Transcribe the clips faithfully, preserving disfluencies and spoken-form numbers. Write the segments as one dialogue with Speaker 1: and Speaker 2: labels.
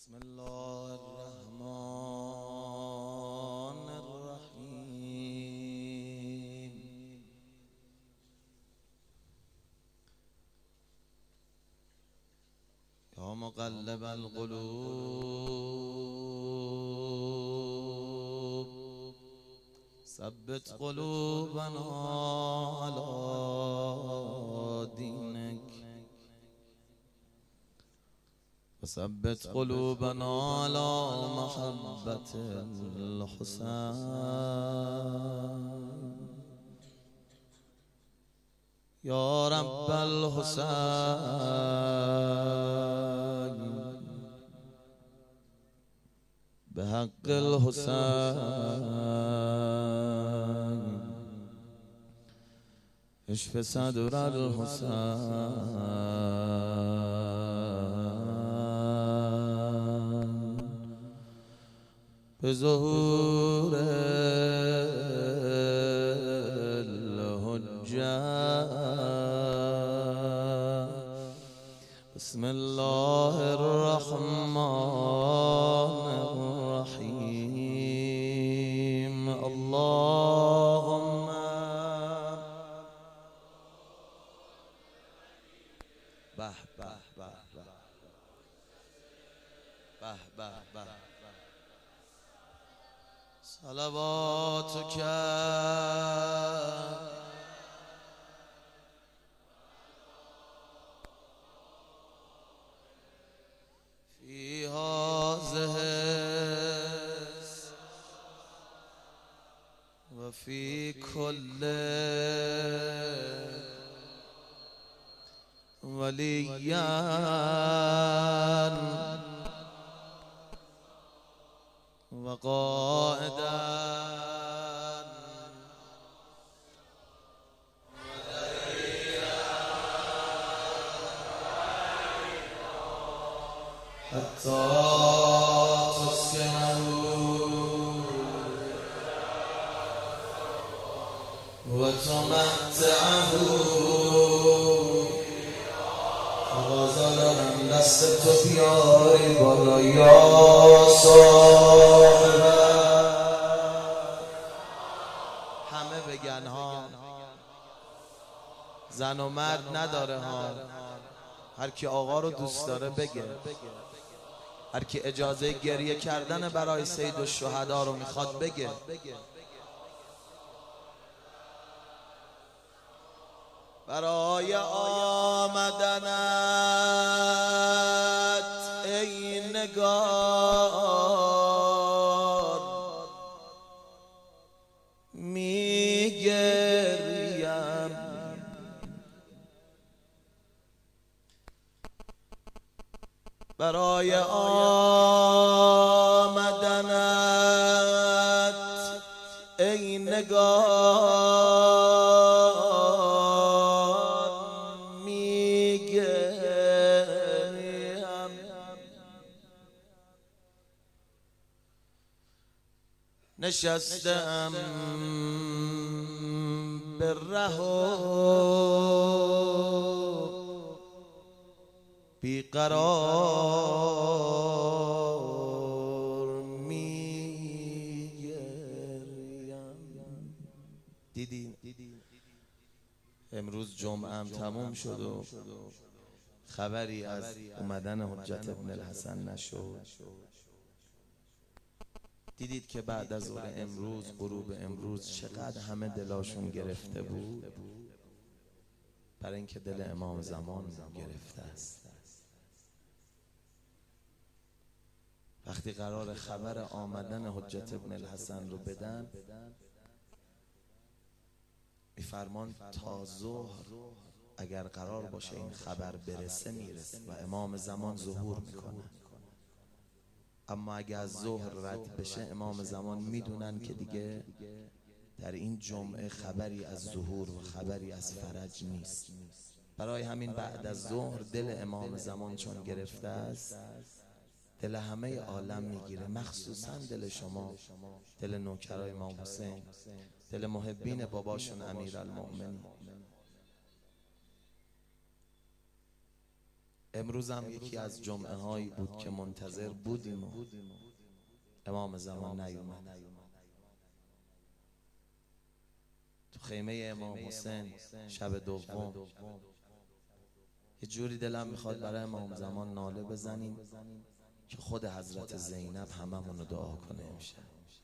Speaker 1: بسم الله الرحمن الرحيم. يا مقلب القلوب ثبت قلوبنا على دينك وثبت قلوبنا على محبة الحسين. يا رب الحسين بحق الحسين اشف صدر الحسين بظهور الحجة. بسم الله الرحمن الرحيم. اللهم به به به به به به صلواتك في هذه وفي كل وليا وقائدا حتى تسكنه وتمتعه. غزالم دست تو بیاری بالا یا صاحب. همه بگن ها، زن و مرد نداره ها، هر کی آقا رو دوست داره بگه، هر کی اجازه گریه کردن برای سید الشهدا رو میخواد بگه. برای آمدنت ای نگار میگریم، برای آمدنت ای نگار میگریم. نشستم به ره و بیقرار میگریم. دیدی امروز جمعه هم تموم شد و خبری از اومدن حجت ابن الحسن نشد. دیدید که بعد از ظهر امروز، غروب امروز، چقدر همه دلاشون گرفته بود؟ برای اینکه دل امام زمان گرفته است. وقتی قرار خبر آمدن حجت ابن الحسن رو بدن، میفرمان تا ظهر اگر قرار باشه این خبر برسه میرسه و امام زمان ظهور میکنه. اما اگر از ظهر رد بشه امام زمان میدونن که دیگه در این جمعه خبری از ظهور و خبری از فرج نیست. برای همین بعد از ظهر دل امام زمان چون گرفته است، دل همه عالم میگیره، مخصوصا دل شما، دل نوکرای امام حسین، دل محبین باباشون امیرالمؤمنین. امروز هم یکی از جمعه هایی بود که منتظر بودیم و امام زمان نیومد. تو خیمه امام حسین شب دوم یه جوری دلم میخواد برای امام زمان ناله بزنیم که خود حضرت زینب هممونو دعا کنه امشب.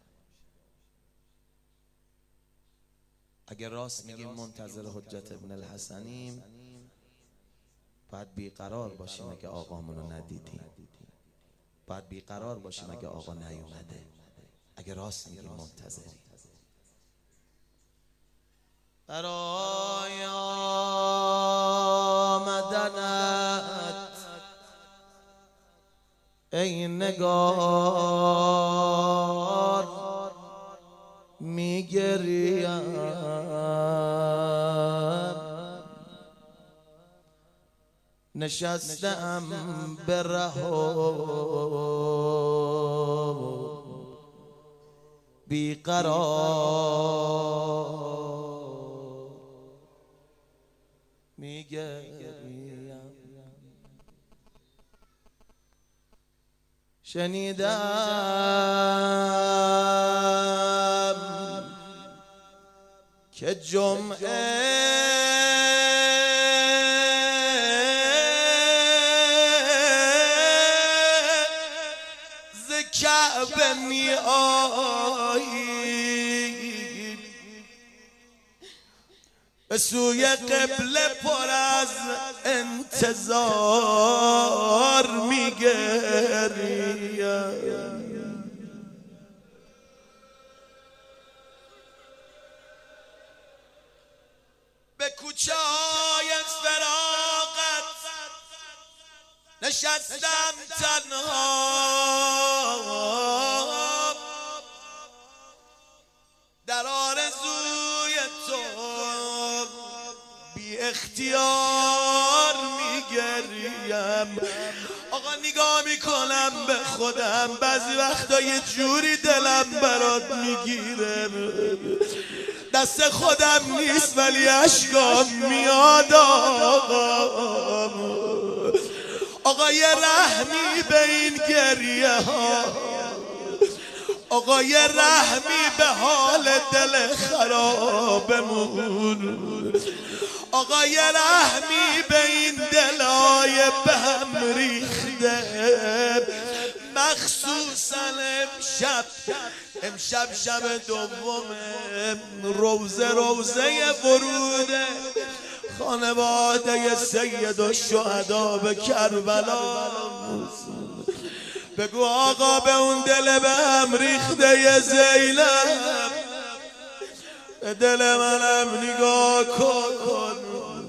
Speaker 1: اگر راست میگیم منتظر حجت ابن الحسنیم، باید بیقرار باشیم اگه آقامونو ندیدیم، باید بیقرار باشیم اگه آقا نیومده. اگه راست میگیم منتظریم. برای آمدنت ای نگار میگریم، نشستم به ره و بیقرار میگریم. شنیدم که جمعه ز کعبه می آیی، به سوی قبله پر از انتظار می گریم. به کوچه های فراغت نشستم تنها، در آرزوی تو بی اختیار میگریم. آقا نگاه میکنم به خودم، بعضی وقتا یه جوری دلم برات میگیره، دست خودم نیست ولی اشکام میاد. آقا آقا یه رحمی به این گریه ها، آقا یه رحمی به حال دل خرابمون، آقا یه رحمی به این دلای به هم ریخته، مخصوصا امشب امشب شب دومه، روزه روزه وروده خانواده سید الشهدا به کربلا. بگو آقا به اون دل به هم ریخته ی زینب، به دل منم نگاه کن.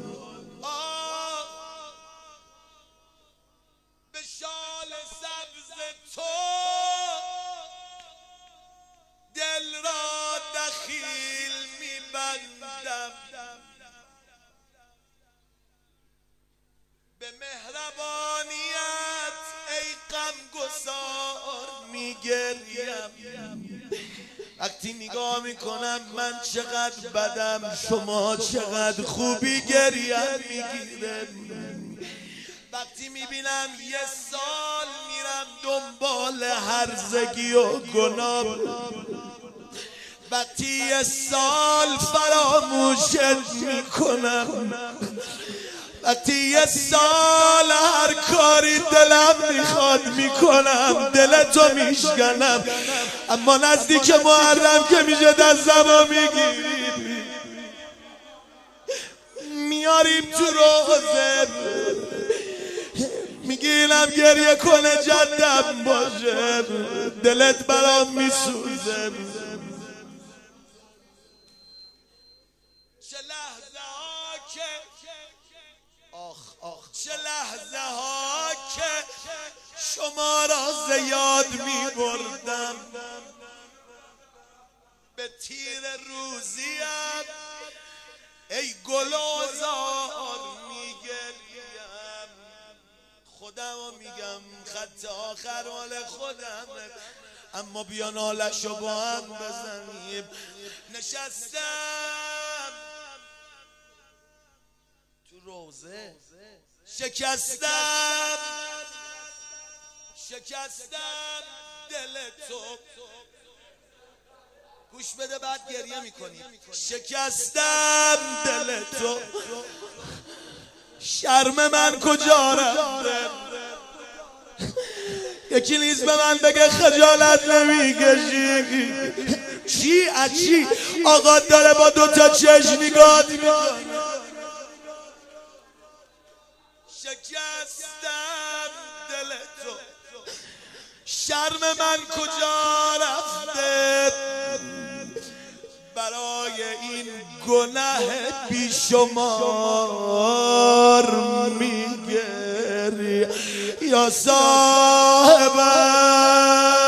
Speaker 1: به شال سبز تو دل را دخیل میبندم، به مهربانیت ای غمگسار میگریم. وقتی نگاه میکنم من چقدر بدم، شما چقدر خوبی گریم میگیره. وقتی میبینم یه سال میرم دنبال هرزگی و گناه، وقتی یه سال فراموشت میکنم، وقتی یه سال هر کاری دلم میخواد میکنم، دلتو میشکنم، اما نزدیک محرم که میشه دستمو میگیریم میاریم تو روزه، میگیرم گریه کنه جدم باشه، دلت برام میسوزه. چه لحظه ها که آخ آخ چه لحظه ها که شما را زیاد می بردم، به تیر روزیم ای گلوزار می گریم. خودم رو میگم خط آخر مال خودم، اما بیا نالشو با هم بزنیم. نشستم تو روزه شکستم شکستم دل تو، گوش بده بعد گریه میکنی. شکستم دل تو، شرم من کجا رفته؟ یکی نیز به من بگه خجالت نمیکشی؟ چی اچی آقا داره با دوتا چشم نگاه میکنه. شکستم دل تو، شرم من کجا رفته؟ برای این گناه بیشمار میگری یا صاحبم.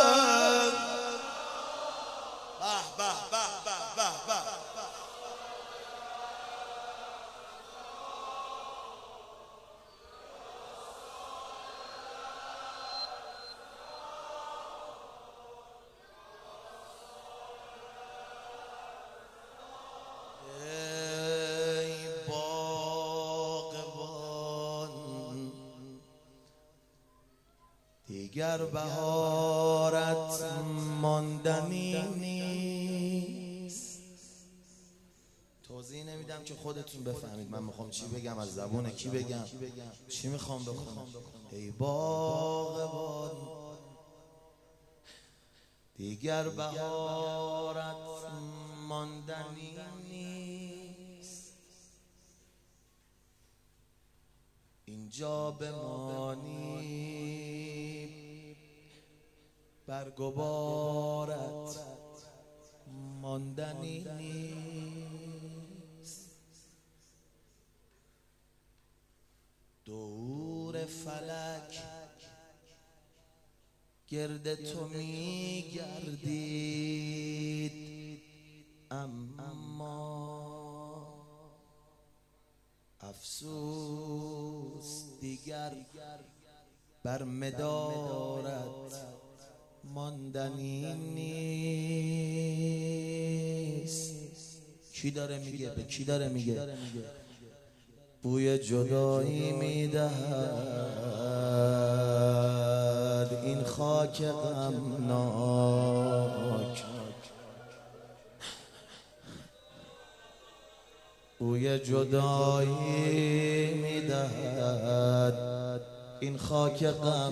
Speaker 1: دیگر بهارت ماندنی نیست. توضیح نمیدم که خودتون بفهمید من میخوام چی بگم، از زبون کی بگم، چی میخوام بخونم. ای باغبان دیگر بهارت ماندنی نیست، اینجا بمانی برگ و بارت ماندنی نیست. دور فلک گرد تو میگردید، اما افسوس دیگر بر مدارت ماندنی نیست. کی داره میگه؟ به کی داره میگه؟ بوی جدایی میدهد این خاک غمناک، بوی جدایی میدهد این خاک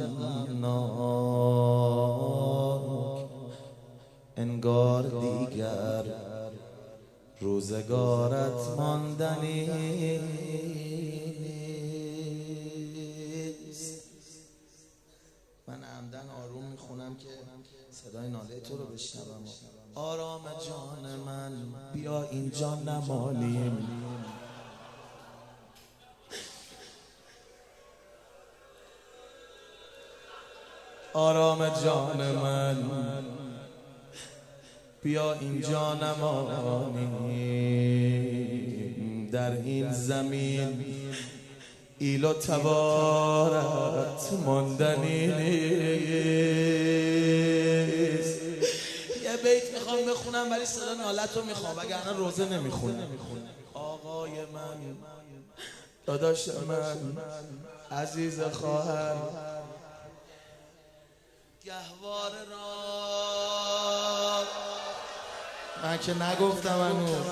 Speaker 1: غمناک. انگار دیگر روزگارت ماندنی نیست. من عمدن آروم میخونم که صدای ناله تو رو بشنوم. آرام جان من بیا اینجا نمانیم، آرام جان من بیا اینجا نمانیم. در این زمین ایل و تبارت ماندنی نیست. یه بیت میخوام بخونم ولی صدا نالت رو میخوام وگرنه روزه نمیخونم. آقای من، داداش من، عزیز خواهر، گهواره را من که نگفتم هنوز،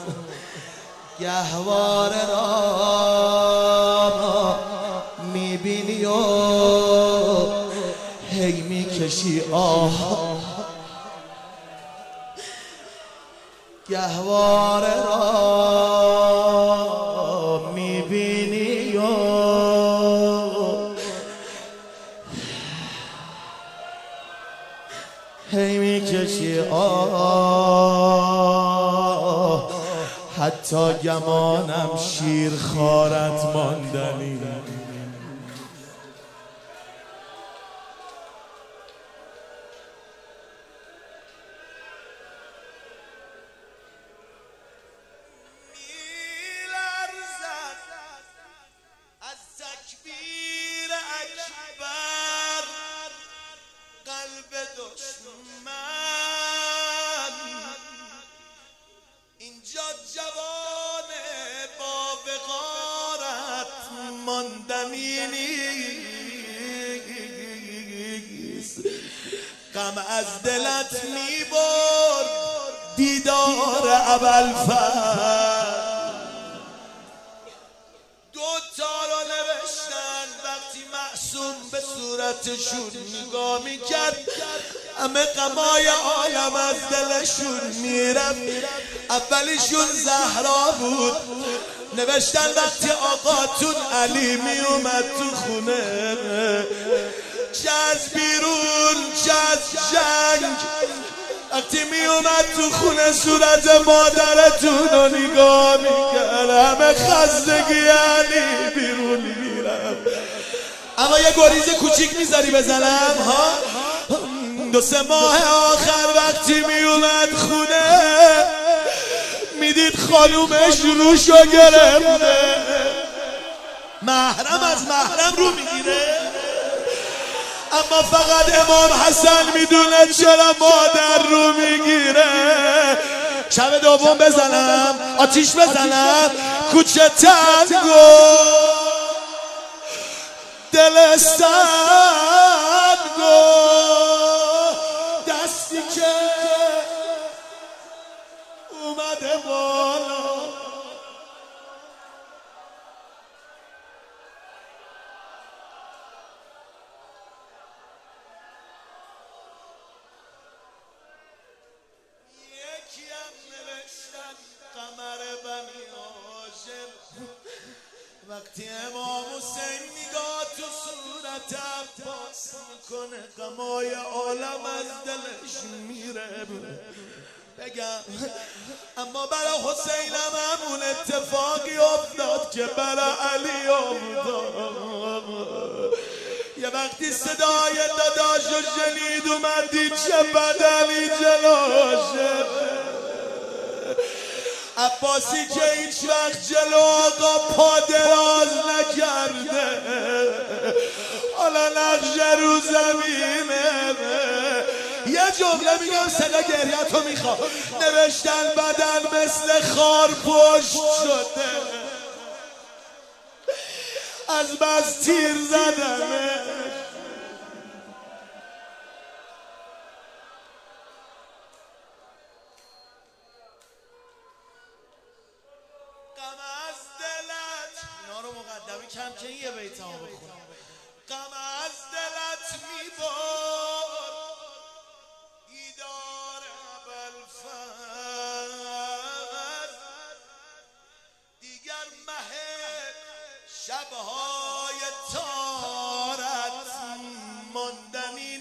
Speaker 1: گهواره را میبینی و هی میکشی آه، گهواره را میبینی و هی میکشی آه، حتی گمانم شیر خارت ماندنی. اینجا جوان با وقارت ماندنی نیست. غم از دلت میبرد دیدار ابوالفضل. دو تا رو نوشتن وقتی معصوم به صورتشون نگاه میکرد همه غمای عالم از دلشون میرفت. اولیشون زهرا بود، نوشتن وقتی آقاتون علی می اومد تو خونه چه از بیرون چه از جنگ، وقتی می اومد تو خونه صورت مادرتون رو نگاه میکرد همه خستگی علی بیرون میرم. اما یه گریز کوچیک میذاری بزنم ها؟ دو سه ماه آخر وقتی می اومد خونه میدید خانومش روشو گرفته، محرم از محرم رو میگیره، اما فقط امام حسن میدونه چرا مادر رو میگیره. شب دوم بزنم آتیش بزنم کوچه تنگو دل سنگو دستی که اومده بالا قمر بنی هاشم. وقتی امام حسین نگاه تو صورت عباس میکنه غمای عالم از دلش میره. بگم اما برای حسینم همون اتفاقی افتاد که برای علی افتاد. یه وقتی صدای داداشو شنید اومد دید چه بدلی جلوشه. عباسی که هیچ وقت جلو آقا پا دراز نکرده حالا نقشه رو زمینه. یه جمله میگم صدا گریتو میخوام، نوشتن بدن مثل خار پشت شده از بس تیر زدنه. مقدمی کم که یه بیت ها بخونم. غم از دلت میبرد دیدار ابوالفضل، دیگر مه شبهای تارت ماندنی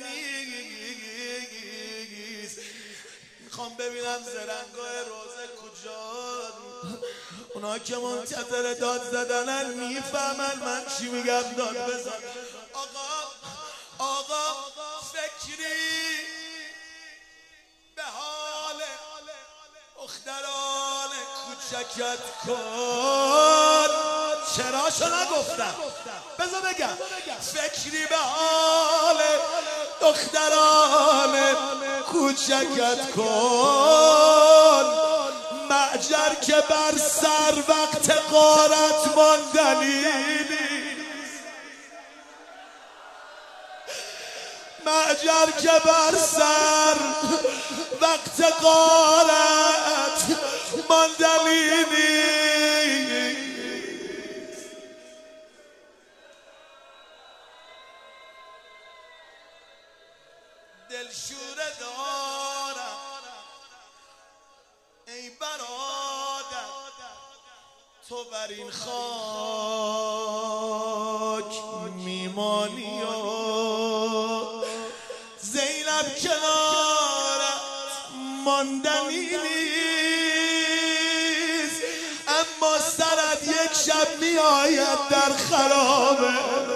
Speaker 1: نیست. میخوام ببینم زرنگاه روزه کجا، اونا که منتظر داد زدنن میفهمن من چی میگم. داد بزن آقا آقا فکری به حال دختران کوچکت کن. چرا شو نگفتم بذار بگم فکری به حال دختران کوچکت کن. معجر که بر سر وقت غارت ماندنی نیست. معجر که بر سر وقت غارت ماندنی نیست. دلشوره دارم ای برادر تو بر این خاک میمانی و زینب کنارت ماندنی نیست. اما سرت یک شب میآید در خرابه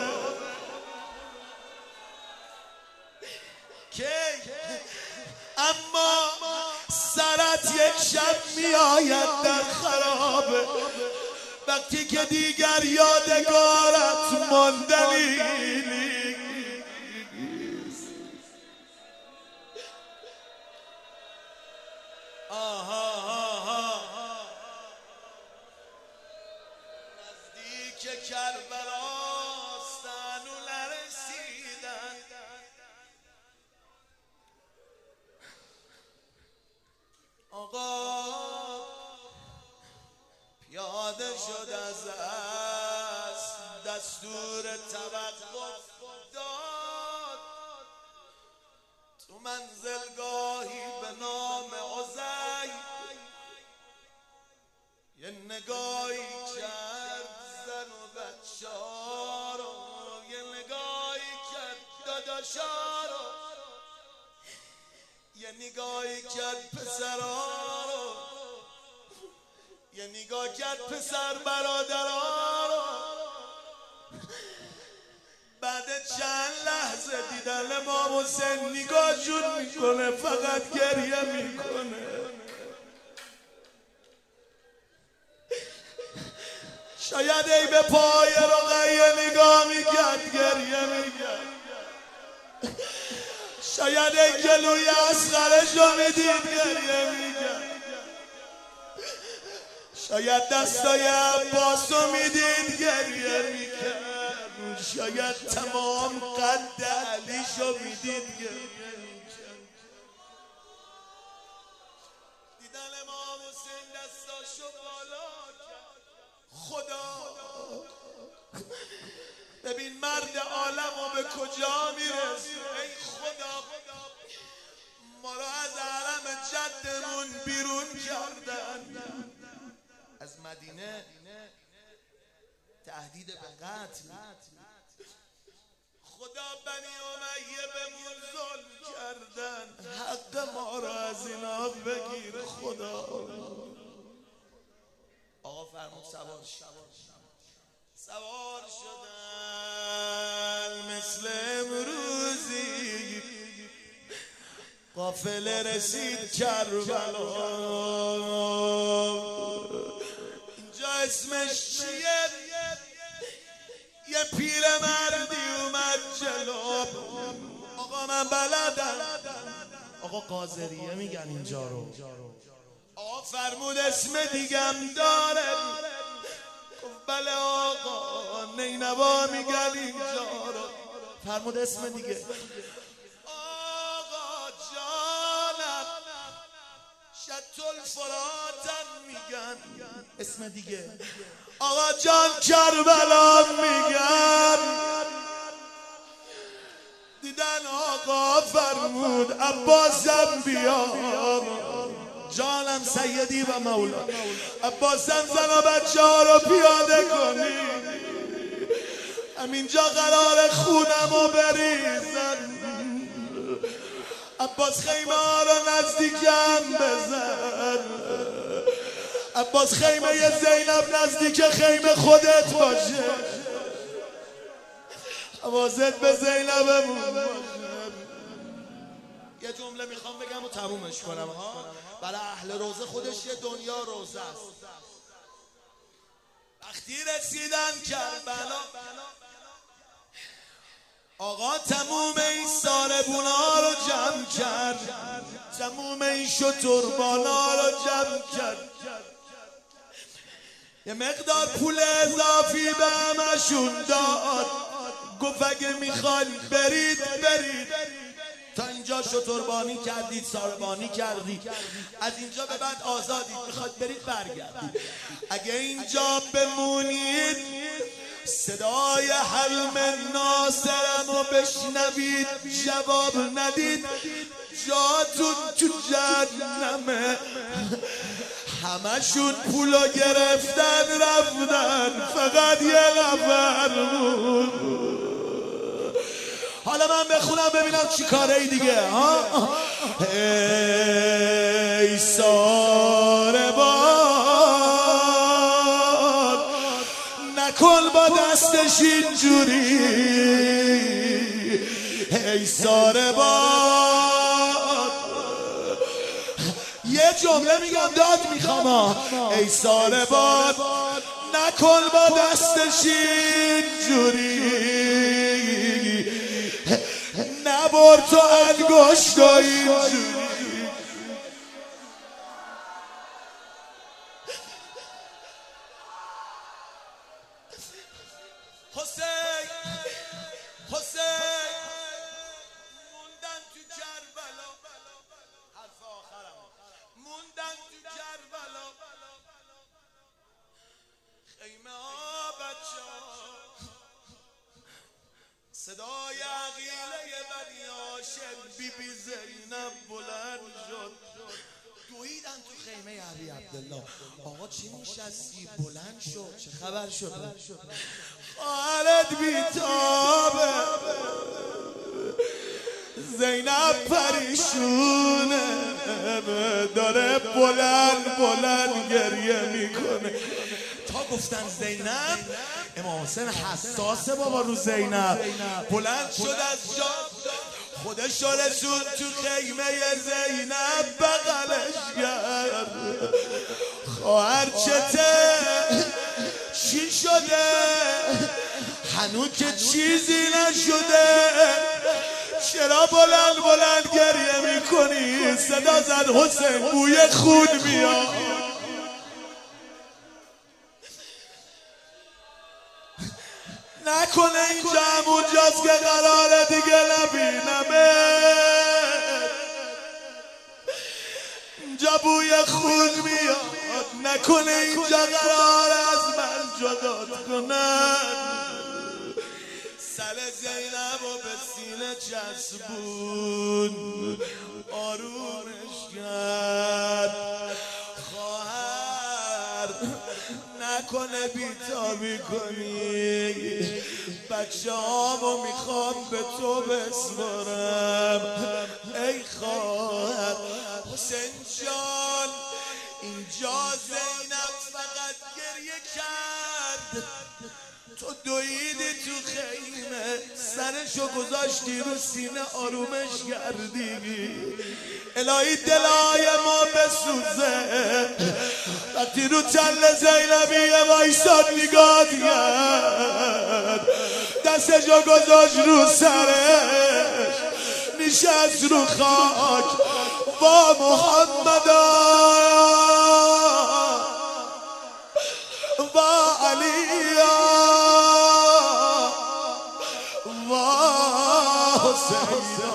Speaker 1: اما سرت یک شب میآید در خرابه وقتی که دیگر یادگارت ماندنی نیست. آها نزدیک کربلا شد از است دستور توقف داد تو منزلگاهی به نام عزی یه نگاهی کرد زن و بچه‌ها رو یه نگاهی کرد داداشا رو یه نگاهی کرد پسرها رو یه نگاه کرد پسر برادرها رو بعد چند لحظه دیدن امام حسین نگاهشون میکنه فقط گریه میکنه شاید ای به پای رقیه نگاه میکرد گریه میکرد شاید ای گلوی اصغرش رو میدید گریه میکرد شاید دستای عباس رو میدید گریه میکرد شاید تمام قد علیش رو میدید گریه میکرد دیدن امام حسین دستاشو بالا خدا ببین مرد عالم رو به کجا میرسه ای خدا ما رو از حرم جدمون بیرون کردن از مدینه تهدید به قتل خدا بنی امیه بهمون ظلم کردن حق ما رو از اینا بگیر خدا آقا فرمود سوار سوار شدن مثل امروزی قافله رسید کربلا اینجا اسمش چیه یه پیر مردی اومد جلو آقا من بلدم آقا قاضریه میگن اینجا رو آقا فرمود اسم دیگم داره گفت بله آقا نینوا میگن اینجا رو فرمود اسم دیگه آقا جانم شط الفراتن میگن اسم دیگه آقا جان کربلا میگن دیدن آقا فرمود عباسم بیا جانم سیدی و مولا عباسم زن و بچه ها رو پیاده کنی همینجا قرار خونم رو بریزن عباس خیمه ها رو نزدیکم بزن عباس خیمه ی زینب نزدیک خیمه خودت باشه حواست به زینبمون باشه یه جمله میخوام بگم و تمومش کنم ها برای اهل روزه خودش یه دنیا روزه است وقتی رسیدن کربلا آقا تموم این ساربونا رو جمع کرد تموم این شتربانا رو جمع کرد یه مقدار پول اضافی به همشون داد گفت اگه میخواید برید برید تا اینجا شتربانی کردید ساربانی کردید از اینجا به بعد آزادید میخواید برید برگردید اگه اینجا بمونید صدای حلم ناصرم رو بشنوید جواب ندید جاتون تو جهنمه همشون پولو گرفتن رفتن فقط یه نفر بود حالا من بخونم ببینم چی کاره ای دیگه ها ای ساربان نکن با دستش اینجوری ای ساربان یه جمله میگم داد میخوام ای ساربان نکن با دستش اینجوری نبر تو انگشت اینجوری حسین حسین موندن تو کربلا حرف آخرم موندن تو کربلا صدای عقیله بنی هاشم بی بی زینب بلند شد. دویدن تو خیمه علی عبدالله. آقا چی میشستی؟ بلند شد. چه خبر شد؟ خواهرت بیتابه، زینب پریشونه، داره بلند بلند گریه میکنه. تا گفتن زینب، امام حسین حساسه بابا رو زینب. بلند شد از جا، خودش رسون تو خیمه زینب، بغلش کرد. خواهر چته؟ چی شده؟ هنوز که چیزی نشده، چرا بلند بلند گریه میکنی؟ صدا زد حسین بوی خون میاد. نکنه اینجا همونجاست که قراره دیگه نبینمه، اینجا بوی خون میاد. نکنه اینجا قراره از من جدا کنن. سر زینب و به سینه چسبون، آرومش کرد. خواهر نکنه بیتابی کنی، بچه هامو میخوام به تو بسپارم. ای خواهر. حسین جان اینجا زینب فقط گریه کرد، تو دویدی تو خیمه، سرشو گذاشتی رو سینه، آرومش کردی. الهی دلای ما بسوزه. وقتی رو تل زینبیه وایساد نگاه کرد، دستشو گذاشت رو سرش، نشست رو خاک. با محمدا با علیا و حسین.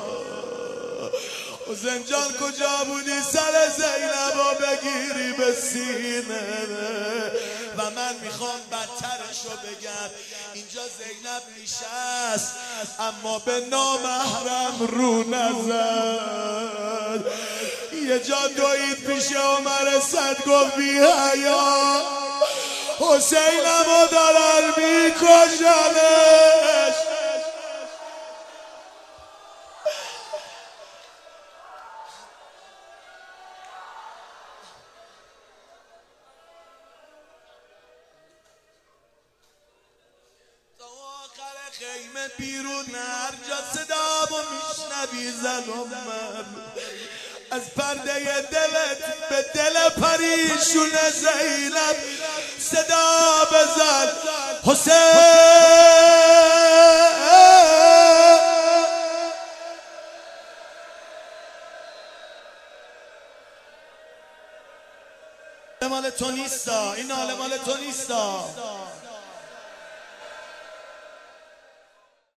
Speaker 1: حسین جان کجا بودی؟ سر زینب رو بگیری به سینه. و من میخوام بدترشو بگم. اینجا زینب نشست اما به نامحرم رو نزد. یه جا دوید پیش عمر صد گفت بی حیا، حسینمو دارن میکشنش. تا آخر خیمه بیرون هر جا صدامو میشنوی زنم من، از پرده دلت به دل پریشون زینب صدا بزن. حسین مال تو نیستا، این حال مال تو نیستا.